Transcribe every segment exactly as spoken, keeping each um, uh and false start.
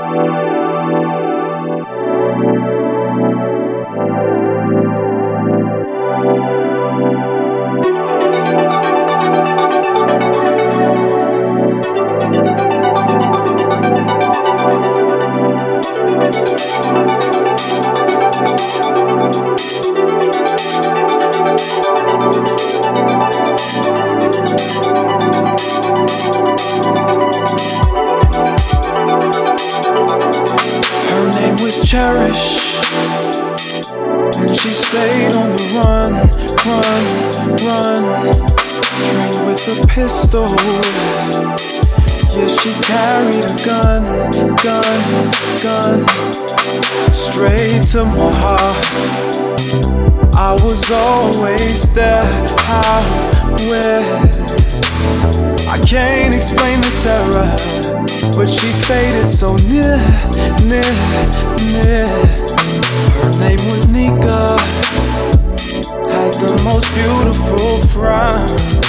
Cherish, and she stayed on the run, run, run, trained with a pistol. Yeah, she carried a gun, gun, gun, straight to my heart. I was always there, how, where, I can't explain the terror, but she faded so near, near, near. Her name was Nika, had the most beautiful frown,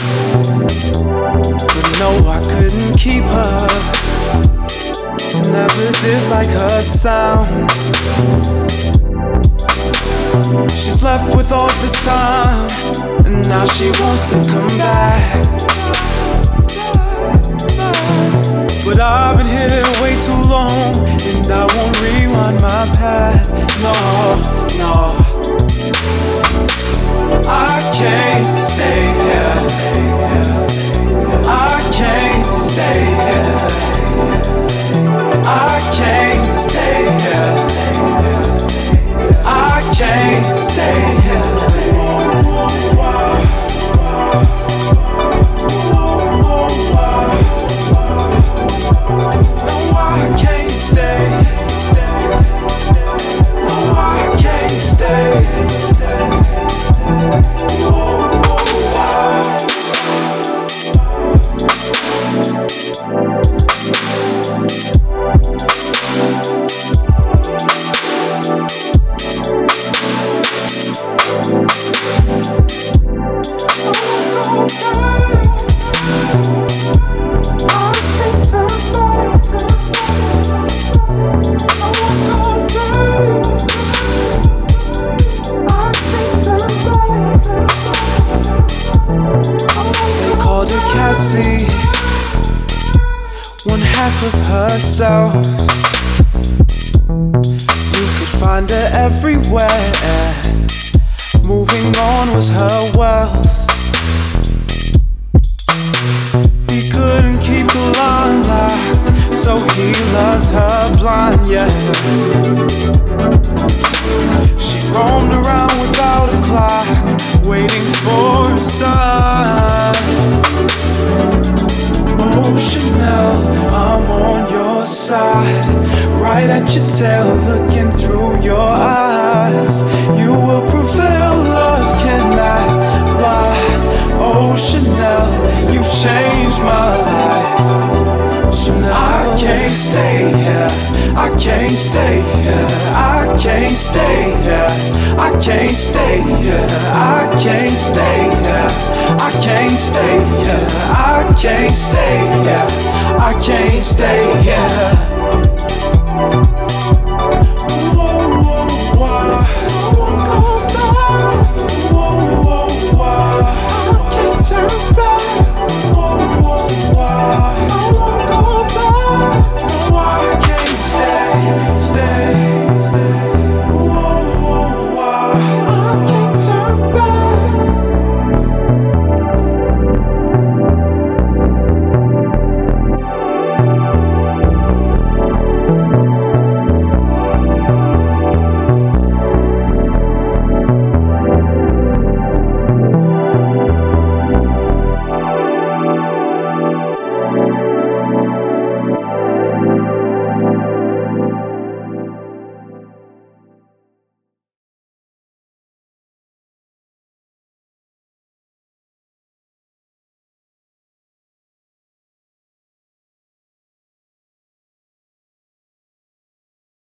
but no, I couldn't keep her, never did like her sound. She's left with all this time, and now she wants to come back. But I've been here way too long, and I won't rewind my path. No, no, I can't stay here. I can't stay here. I can't stay here. I can't stay here. Cassie, one half of herself. You could find her everywhere. Moving on was her wealth. He couldn't keep the line locked, so he loved her blind, yeah. She roamed around without a clock, waiting for a sign. Oh Chanel, I'm on your side, right at your tail, looking through your eyes. You will prevail, love cannot lie. Oh Chanel, you've changed my life. Chanel, I can't stay here, I can't stay here, I can't stay here, I can't stay here, I can't stay here, I can't stay here, I can't stay here, I can't stay here.